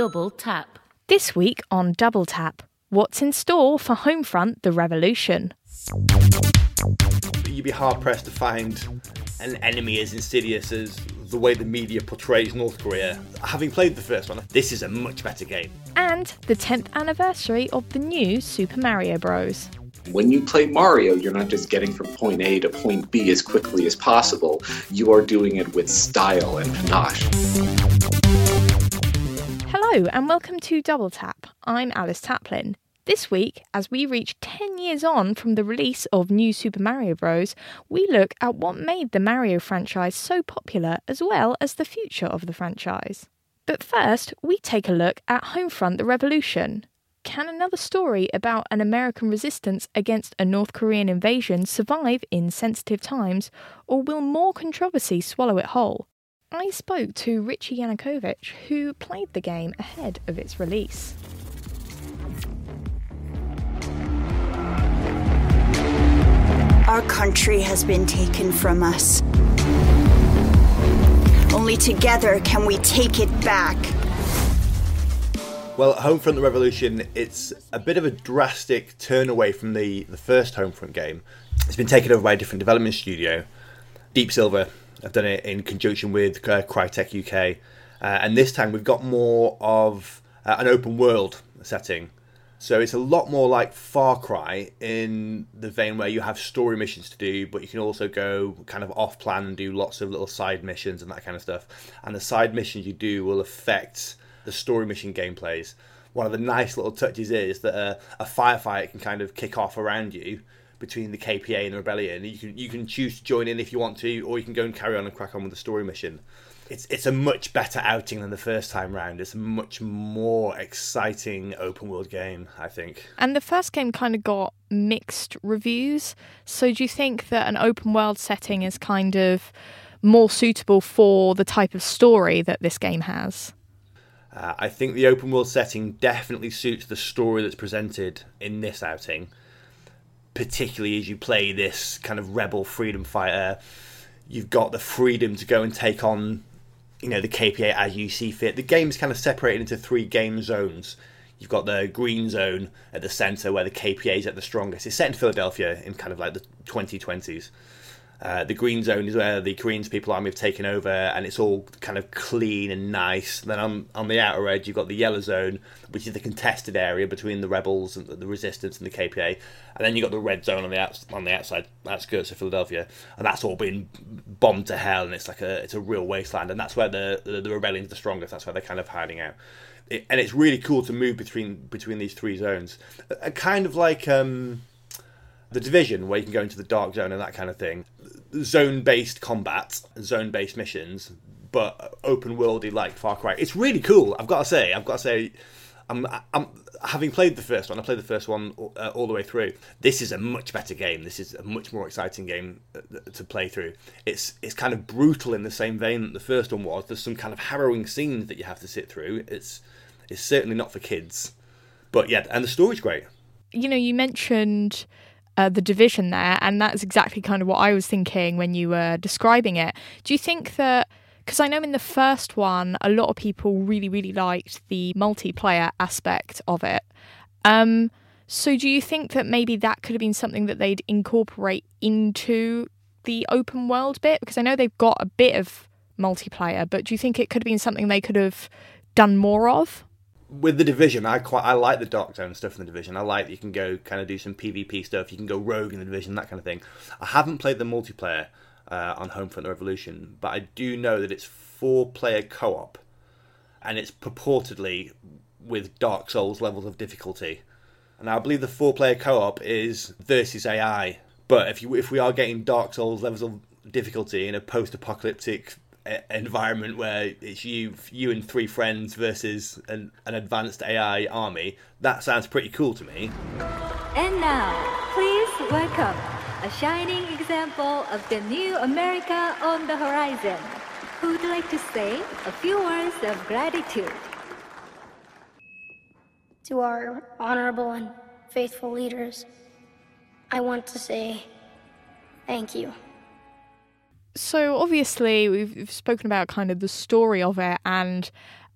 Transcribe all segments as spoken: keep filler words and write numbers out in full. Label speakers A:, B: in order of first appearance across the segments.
A: Double Tap.
B: This week on Double Tap, what's in store for Homefront: The Revolution?
C: You'd be hard-pressed to find an enemy as insidious as the way the media portrays North Korea. Having played the first one, this is a much better game.
B: And the tenth anniversary of the new Super Mario Bros.
D: When you play Mario, you're not just getting from point A to point B as quickly as possible. You are doing it with style and panache.
B: Hello and welcome to Double Tap. I'm Alice Taplin. This week, as we reach ten years on from the release of New Super Mario Bros., we look at what made the Mario franchise so popular as well as the future of the franchise. But first, we take a look at Homefront: The Revolution. Can another story about an American resistance against a North Korean invasion survive in sensitive times, or will more controversy swallow it whole? I spoke to Richie Yanukovych, who played the game ahead of its release.
E: Our country has been taken from us. Only together can we take it back.
C: Well, Homefront: The Revolution, it's a bit of a drastic turn away from the, the first Homefront game. It's been taken over by a different development studio. Deep Silver have done it in conjunction with uh, Crytek U K. Uh, and this time we've got more of uh, an open world setting. So it's a lot more like Far Cry in the vein where you have story missions to do, but you can also go kind of off-plan and do lots of little side missions and that kind of stuff. And the side missions you do will affect the story mission gameplays. One of the nice little touches is that a, a firefight can kind of kick off around you between the K P A and the Rebellion. You can you can choose to join in if you want to, or you can go and carry on and crack on with the story mission. It's it's a much better outing than the first time round. It's a much more exciting open world game, I think.
B: And the first game kind of got mixed reviews. So do you think that an open world setting is kind of more suitable for the type of story that this game has?
C: Uh, I think the open world setting definitely suits the story that's presented in this outing, particularly as you play this kind of rebel freedom fighter. You've got the freedom to go and take on, you know, the K P A as you see fit. The game's kind of separated into three game zones. You've got the green zone at the centre where the K P A is at the strongest. It's set in Philadelphia in kind of like the twenty twenties. Uh, the green zone is where the Korean People Army have taken over, and it's all kind of clean and nice. Then on, on the outer edge, you've got the yellow zone, which is the contested area between the rebels and the, the resistance and the K P A. And then you've got the red zone on the outs- on the outside outskirts of Philadelphia, and that's all been bombed to hell, and it's like a it's a real wasteland. And that's where the the, the rebellion's the strongest. That's where they're kind of hiding out. It, and it's really cool to move between between these three zones, a, a kind of like um, the Division, where you can go into the dark zone and that kind of thing. Zone-based combat, zone-based missions, but open-worldy like Far Cry. It's really cool. I've got to say. I've got to say. I'm, I'm having played the first one. I played the first one uh, all the way through. This is a much better game. This is a much more exciting game to play through. It's it's kind of brutal in the same vein that the first one was. There's some kind of harrowing scenes that you have to sit through. It's it's certainly not for kids, but yeah, and the story's great.
B: You know, you mentioned Uh, the Division there, and that's exactly kind of what I was thinking when you were describing it. Do you think that, because I know in the first one a lot of people really really liked the multiplayer aspect of it, um, so do you think that maybe that could have been something that they'd incorporate into the open world bit? Because I know they've got a bit of multiplayer, but do you think it could have been something they could have done more of?
C: With the Division, I quite I like the Dark Zone stuff in the Division. I like that you can go kind of do some PvP stuff. You can go rogue in the Division, that kind of thing. I haven't played the multiplayer uh, on Homefront: The Revolution, but I do know that it's four-player co-op, and it's purportedly with Dark Souls levels of difficulty. And I believe the four-player co-op is versus A I. But if you if we are getting Dark Souls levels of difficulty in a post-apocalyptic environment where it's you you and three friends versus an, an advanced A I army, that sounds pretty cool to me.
F: And now, please welcome a shining example of the new America on the horizon, who'd like to say a few words of gratitude.
G: To our honorable and faithful leaders, I want to say thank you.
B: So obviously we've spoken about kind of the story of it and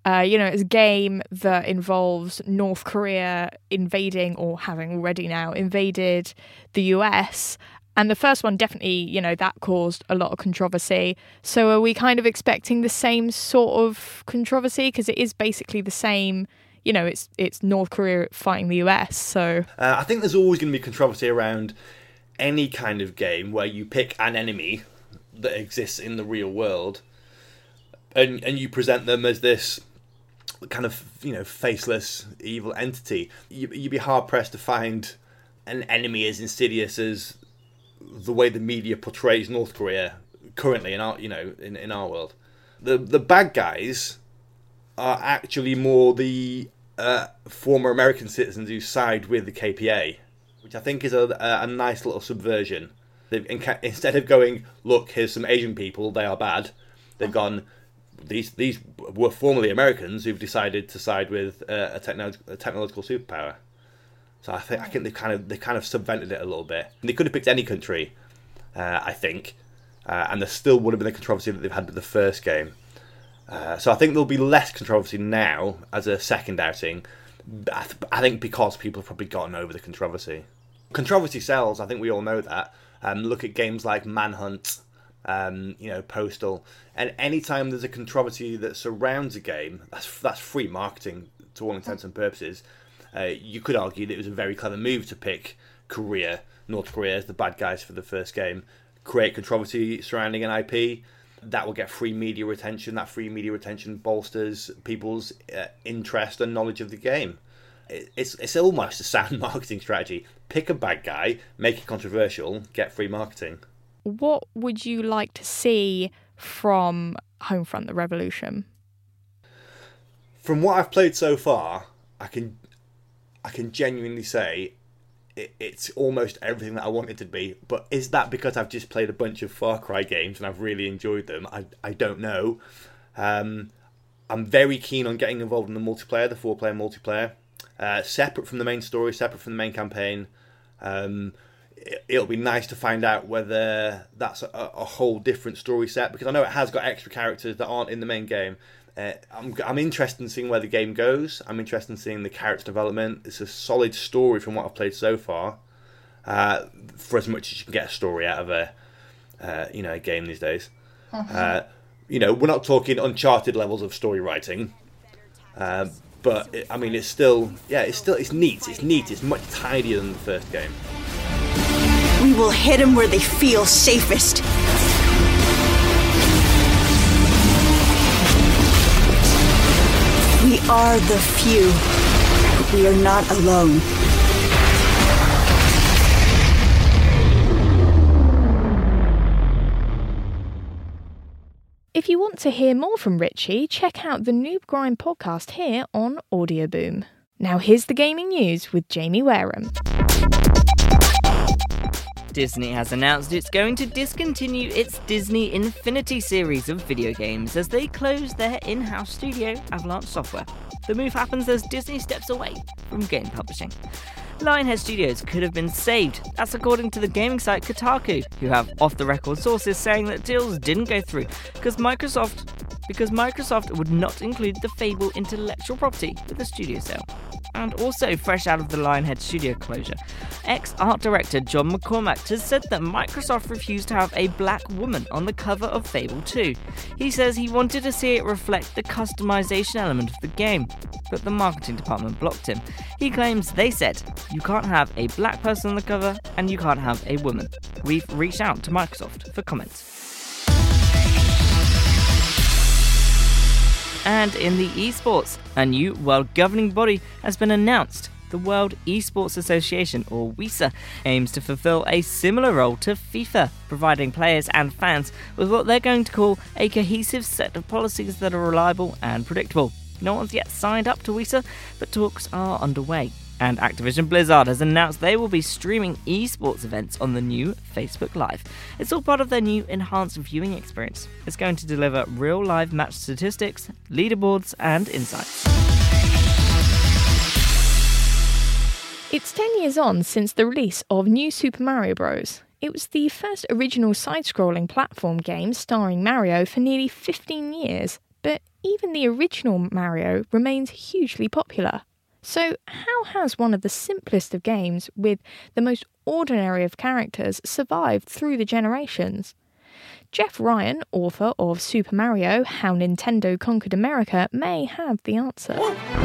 B: Uh, you know, it's a game that involves North Korea invading, or having already now invaded, the U S. And the first one definitely, you know, that caused a lot of controversy. So are we kind of expecting the same sort of controversy? Because it is basically the same, you know, it's it's North Korea fighting the U S. So
C: uh, I think there's always going to be controversy around any kind of game where you pick an enemy that exists in the real world and and you present them as this kind of, you know, faceless evil entity. You, you'd be hard pressed to find an enemy as insidious as the way the media portrays North Korea currently in our, you know, in, in our world. The the bad guys are actually more the uh, former American citizens who side with the K P A, which I think is a, a nice little subversion. They've, instead of going, look, here's some Asian people, they are bad, they've gone, These these were formerly Americans who've decided to side with uh, a, techno- a technological superpower. So I think I think they kind of they kind of subvented it a little bit. And they could have picked any country, uh, I think, uh, and there still would have been the controversy that they've had with the first game. Uh, so I think there'll be less controversy now as a second outing. I, th- I think because people have probably gotten over the controversy. Controversy sells. I think we all know that. Um, look at games like Manhunt. Um, you know, Postal, and anytime there's a controversy that surrounds a game, that's that's free marketing to all intents and purposes. Uh, you could argue that it was a very clever move to pick Korea, North Korea as the bad guys for the first game, create controversy surrounding an I P. That will get free media attention. That free media attention bolsters people's uh, interest and knowledge of the game. It, it's it's almost a sound marketing strategy. Pick a bad guy, make it controversial, get free marketing.
B: What would you like to see from Homefront: The Revolution?
C: From what I've played so far, I can I can genuinely say it, it's almost everything that I want it to be. But is that because I've just played a bunch of Far Cry games and I've really enjoyed them? I, I don't know. Um, I'm very keen on getting involved in the multiplayer, the four-player multiplayer, uh, separate from the main story, separate from the main campaign. Um, It'll be nice to find out whether that's a, a whole different story set, because I know it has got extra characters that aren't in the main game. Uh, I'm I'm interested in seeing where the game goes. I'm interested in seeing the character development. It's a solid story from what I've played so far. Uh, for as much as you can get a story out of a uh, you know a game these days. Uh-huh. Uh, you know, we're not talking Uncharted levels of story writing, uh, but it, I mean it's still yeah it's still it's neat. It's neat. It's much tidier than the first game.
E: We will hit them where they feel safest. We are the few, but we are not alone.
B: If you want to hear more from Richie, check out the Noob Grind podcast here on Audioboom. Now here's the gaming news with Jamie Wareham.
A: Disney has announced it's going to discontinue its Disney Infinity series of video games as they close their in-house studio, Avalanche Software. The move happens as Disney steps away from game publishing. Lionhead Studios could have been saved, that's according to the gaming site Kotaku, who have off-the-record sources saying that deals didn't go through because Microsoft because Microsoft would not include the Fable intellectual property with the studio sale. And also fresh out of the Lionhead studio closure, ex-art director John McCormack has said that Microsoft refused to have a black woman on the cover of Fable two. He says he wanted to see it reflect the customization element of the game, but the marketing department blocked him. He claims they said, you can't have a black person on the cover and you can't have a woman. We've reached out to Microsoft for comments. And in the esports, a new world governing body has been announced. The World Esports Association, or W E S A, aims to fulfill a similar role to FIFA, providing players and fans with what they're going to call a cohesive set of policies that are reliable and predictable. No one's yet signed up to W E S A, but talks are underway. And Activision Blizzard has announced they will be streaming esports events on the new Facebook Live. It's all part of their new enhanced viewing experience. It's going to deliver real live match statistics, leaderboards, and insights.
B: It's ten years on since the release of New Super Mario Bros. It was the first original side-scrolling platform game starring Mario for nearly fifteen years. But even the original Mario remains hugely popular. So how has one of the simplest of games with the most ordinary of characters survived through the generations? Jeff Ryan, author of Super Mario, How Nintendo Conquered America, may have the answer.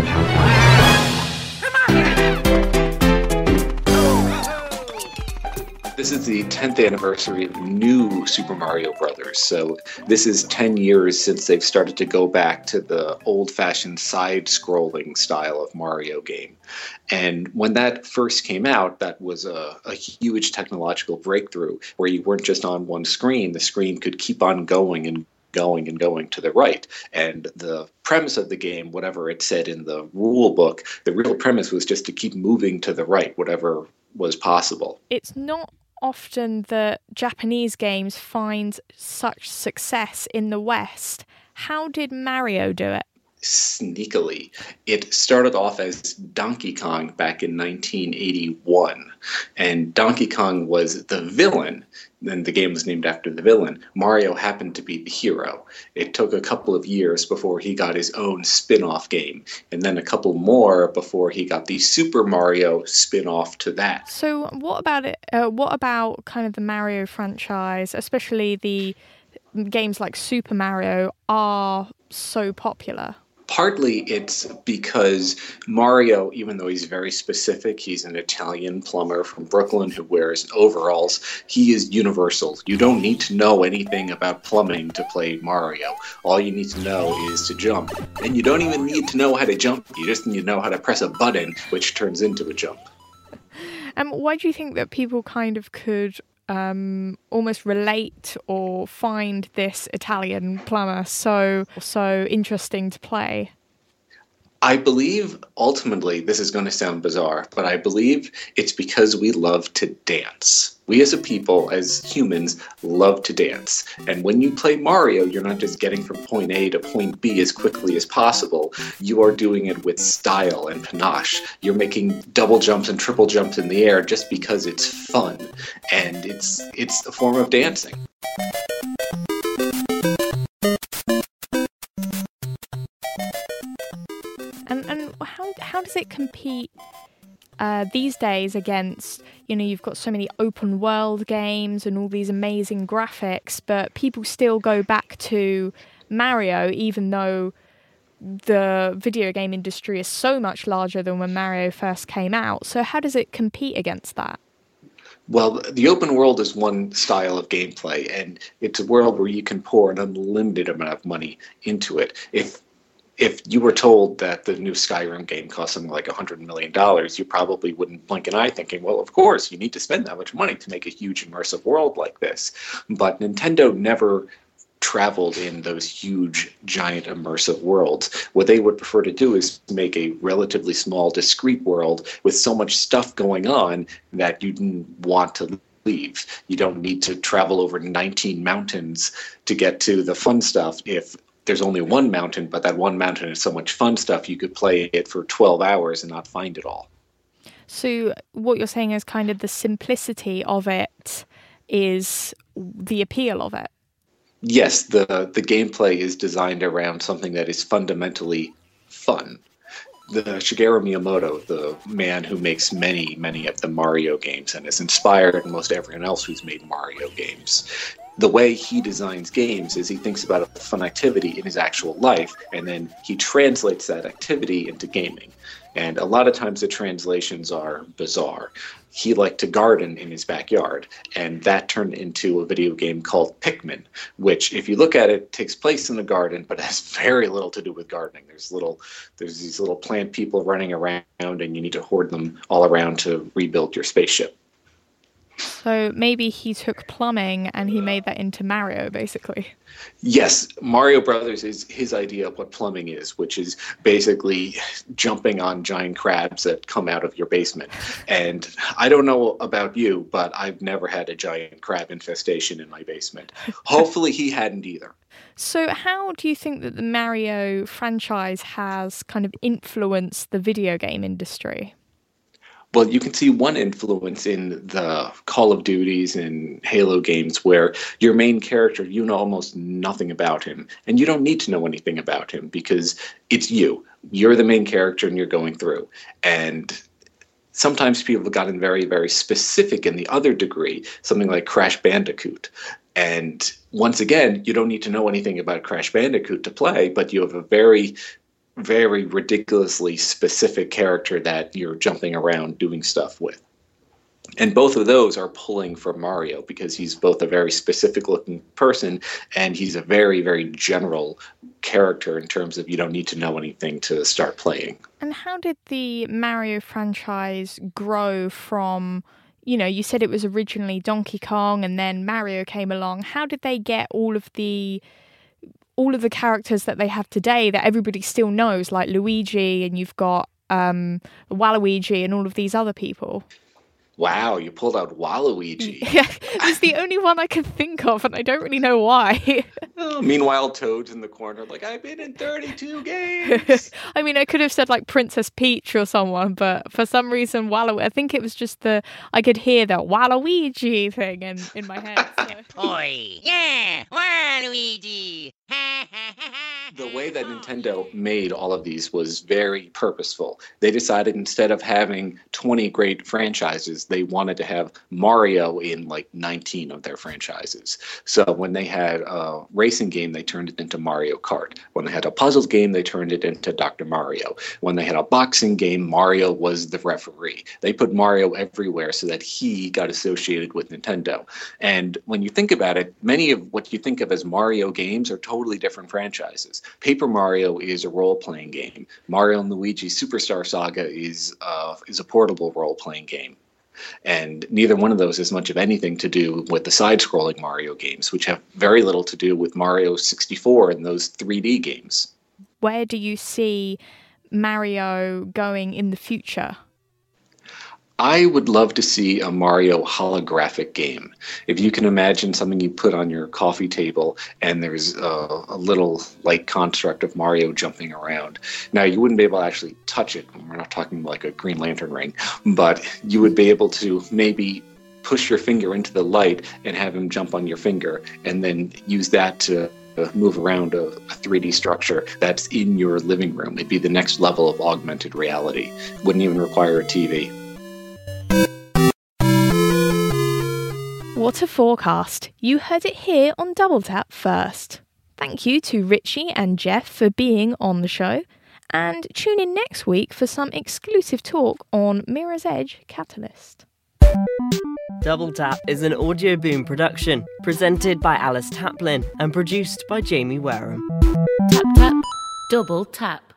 D: This is the tenth anniversary of New Super Mario Brothers, so this is ten years since they've started to go back to the old-fashioned side-scrolling style of Mario game. And when that first came out, that was a, a huge technological breakthrough, where you weren't just on one screen, the screen could keep on going and going and going to the right. And the premise of the game, whatever it said in the rule book, the real premise was just to keep moving to the right, whatever was possible.
B: It's not often that Japanese games find such success in the West. How did Mario do it?
D: Sneakily. It started off as Donkey Kong back in nineteen eighty-one, and Donkey Kong was the villain. Then the game was named after the villain. Mario happened to be the hero. It took a couple of years before he got his own spin-off game, and then a couple more before he got the Super Mario spin-off to that.
B: So what about it? Uh, what about kind of the Mario franchise, especially the games like Super Mario, are so popular?
D: Partly it's because Mario, even though he's very specific, he's an Italian plumber from Brooklyn who wears overalls, he is universal. You don't need to know anything about plumbing to play Mario. All you need to know is to jump. And you don't even need to know how to jump. You just need to know how to press a button, which turns into a jump.
B: And um, why do you think that people kind of could um, almost relate or find this Italian plumber so so interesting to play?
D: I believe, ultimately, this is going to sound bizarre, but I believe it's because we love to dance. We as a people, as humans, love to dance. And when you play Mario, you're not just getting from point A to point B as quickly as possible. You are doing it with style and panache. You're making double jumps and triple jumps in the air just because it's fun. And it's it's a form of dancing.
B: And and how how does it compete uh, these days against, you know, you've got so many open world games and all these amazing graphics, but people still go back to Mario even though the video game industry is so much larger than when Mario first came out. So how does it compete against that?
D: Well, the open world is one style of gameplay, and it's a world where you can pour an unlimited amount of money into it. If If you were told that the new Skyrim game cost something like one hundred million dollars, you probably wouldn't blink an eye thinking, well, of course, you need to spend that much money to make a huge immersive world like this. But Nintendo never traveled in those huge, giant, immersive worlds. What they would prefer to do is make a relatively small, discrete world with so much stuff going on that you didn't want to leave. You don't need to travel over nineteen mountains to get to the fun stuff. If there's only one mountain, but that one mountain is so much fun stuff, you could play it for twelve hours and not find it all.
B: So what you're saying is kind of the simplicity of it is the appeal of it.
D: Yes, the, the gameplay is designed around something that is fundamentally fun. The Shigeru Miyamoto, the man who makes many, many of the Mario games and has inspired most everyone else who's made Mario games, the way he designs games is he thinks about a fun activity in his actual life, and then he translates that activity into gaming. And a lot of times the translations are bizarre. He liked to garden in his backyard, and that turned into a video game called Pikmin, which, if you look at it, takes place in a garden, but has very little to do with gardening. There's little, there's these little plant people running around, and you need to hoard them all around to rebuild your spaceship.
B: So maybe he took plumbing and he made that into Mario, basically.
D: Yes, Mario Brothers is his idea of what plumbing is, which is basically jumping on giant crabs that come out of your basement. And I don't know about you, but I've never had a giant crab infestation in my basement. Hopefully he hadn't either.
B: So how do you think that the Mario franchise has kind of influenced the video game industry?
D: Well, you can see one influence in the Call of Duties and Halo games where your main character, you know almost nothing about him. And you don't need to know anything about him because it's you. You're the main character and you're going through. And sometimes people have gotten very, very specific in the other degree, something like Crash Bandicoot. And once again, you don't need to know anything about Crash Bandicoot to play, but you have a very very ridiculously specific character that you're jumping around doing stuff with. And both of those are pulling from Mario because he's both a very specific looking person and he's a very, very general character in terms of you don't need to know anything to start playing.
B: And how did the Mario franchise grow from, you know, you said it was originally Donkey Kong and then Mario came along. How did they get all of the all of the characters that they have today that everybody still knows, like Luigi, and you've got um, Waluigi and all of these other people?
D: Wow, you pulled out Waluigi.
B: Yeah, it's the only one I can think of, and I don't really know why.
D: Oh, meanwhile, Toad's in the corner, like, I've been in thirty-two games.
B: I mean, I could have said, like, Princess Peach or someone, but for some reason, Waluigi, I think it was just the, I could hear the Waluigi thing in, in my head. So.
H: Oi, yeah, Waluigi.
D: The way that Nintendo made all of these was very purposeful. They decided instead of having twenty great franchises, they wanted to have Mario in like nineteen of their franchises. So when they had a racing game, they turned it into Mario Kart. When they had a puzzle game, they turned it into Doctor Mario. When they had a boxing game, Mario was the referee. They put Mario everywhere so that he got associated with Nintendo. And when you think about it, many of what you think of as Mario games are totally different franchises. Paper Mario is a role-playing game. Mario and Luigi Superstar Saga is uh, is a portable role-playing game. And neither one of those has much of anything to do with the side-scrolling Mario games, which have very little to do with Mario sixty-four and those three D games.
B: Where do you see Mario going in the future?
D: I would love to see a Mario holographic game. If you can imagine something you put on your coffee table and there's a, a little light construct of Mario jumping around. Now, you wouldn't be able to actually touch it. We're not talking like a Green Lantern ring, but you would be able to maybe push your finger into the light and have him jump on your finger and then use that to move around a, a three D structure that's in your living room. It'd be the next level of augmented reality. Wouldn't even require a T V.
B: What a forecast. You heard it here on Double Tap first. Thank you to Richie and Jeff for being on the show. And tune in next week for some exclusive talk on Mirror's Edge Catalyst.
A: Double Tap is an Audio Boom production, presented by Alice Taplin and produced by Jamie Wareham.
I: Tap tap, double tap.